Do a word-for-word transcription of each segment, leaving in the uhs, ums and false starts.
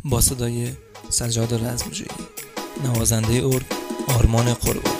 با صدای سجاد رزمجویی، نوازنده ارگ آرمان قربانی.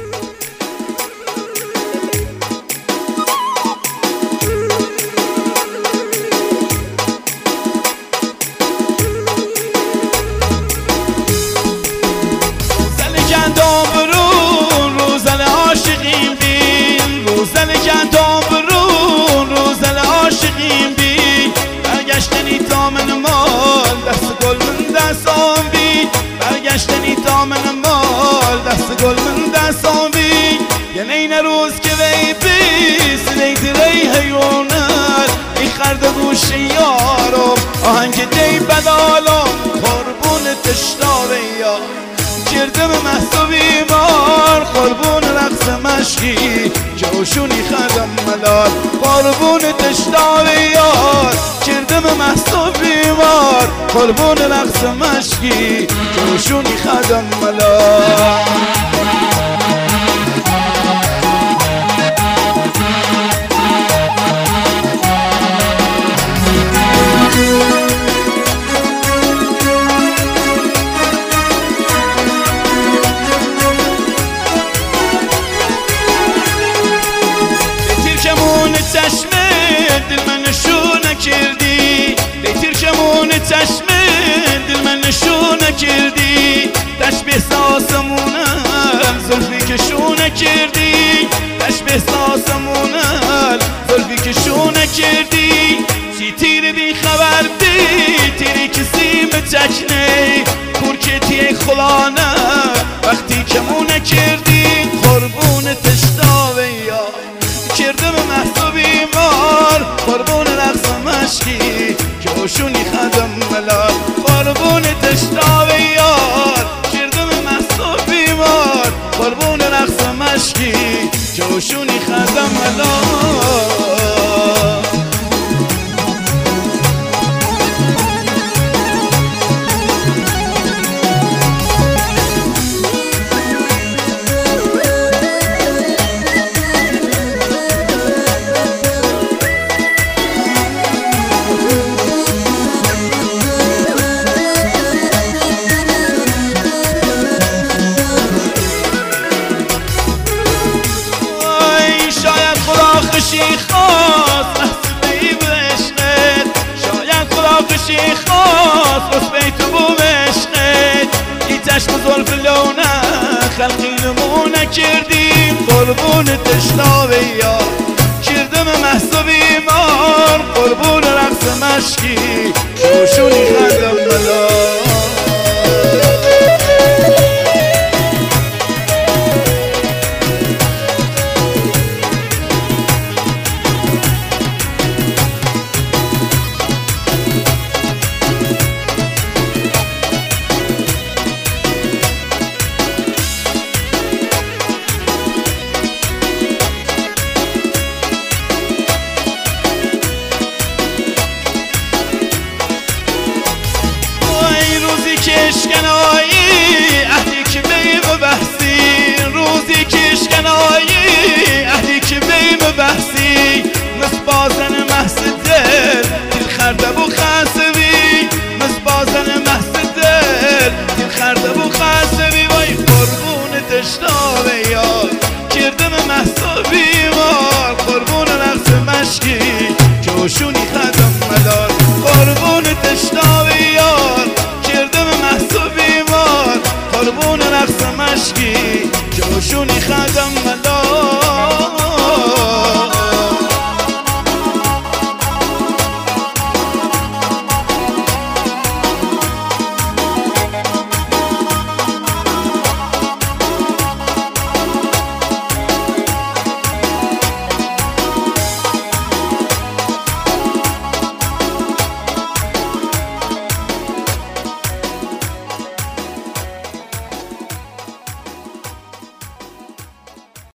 برگشتنی تا من مال دست گل من دستان بی یعنی این روز که وی بیست لیت ری حیونت ای خرد گوش یارم آهنگ دی بدالم قربون تشتاوه یا کردم محصو بیمار قربون رقص مشکی جوشونی خدم ملال قربون تشتاوه یار کردم محصو بیمار قربون رقص مشکی جوشونی خدم ملال چشمه دل من نشونه کردی لیتر کمونه چشمه دل من نشونه کردی تشبیه ساسمونم زلفی کشونه کردی تشبیه ساسمونم زلفی کشونه کردی چی تیر بی خبر بی تیری کسی متکنه پورکتی خلانه وقتی کمونه کردی قربون تشتاوه یا کردم محصو بیمار قربون رقص مشکی جوشونی خدم ملال قربون تشتاوه یار کردم محصو بیمار قربون رقص مشکی جوشونی خدم ملال خوشی خواست محصبی بشنید شاید خدا خوشی خواست رسبی تو بو بشنید ای چشم زلف لونه خلقی نمونه کردیم قربون تشتاوه یا کردم محصو بیمار قربون رقص مشکی جوشونی خدم ملال کشکنایی عهدی که بیم بحثی روزی کشکنایی عهدی که بیم بحثی مسبازن محس دل دل خرده بو خسوی مسبازن محس دل دل خرده بو خسوی وای قربون تشتاوه یار کردم محصو بیمار قربون رقص مشکی جوشونی خدم مدار قربون تشتاوه یار کردم محصو بیمار قربون رقص مشکی جوشونی خدم مدار